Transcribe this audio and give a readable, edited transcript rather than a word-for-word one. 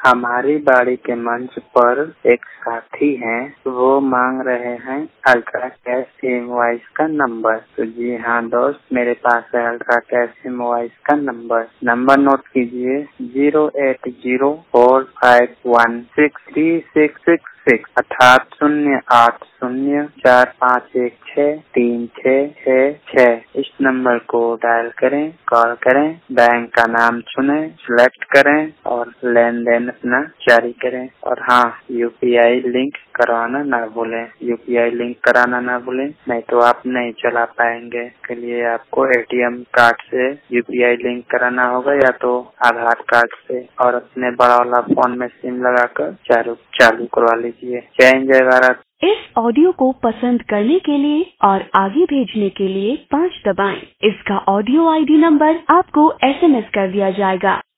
हमारी बाड़ी के मंच पर एक साथी हैं, वो मांग रहे हैं अल्ट्रा कैश इनवॉइस का नंबर। तो जी हाँ दोस्त, मेरे पास है अल्ट्रा कैश इनवॉइस का नंबर नोट कीजिए 08045163666 अर्थात 08045163666। इस नंबर को डायल करें, कॉल करें, बैंक का नाम चुनें, सिलेक्ट करें और लेन देन अपना जारी करें। और हाँ, यूपीआई लिंक करवाना ना भूलें। यूपीआई लिंक कराना ना भूलें, नहीं तो आप नहीं चला पाएंगे। के लिए आपको एटीएम कार्ड से यूपीआई लिंक कराना होगा या तो आधार कार्ड से, और अपने बड़ा वाला फोन में सिम लगाकर चालू करवा लीजिए। जय हिंद, जय भारत। इस ऑडियो को पसंद करने के लिए और आगे भेजने के लिए 5 दबाएं। इसका ऑडियो आईडी नंबर आपको SMS कर दिया जाएगा।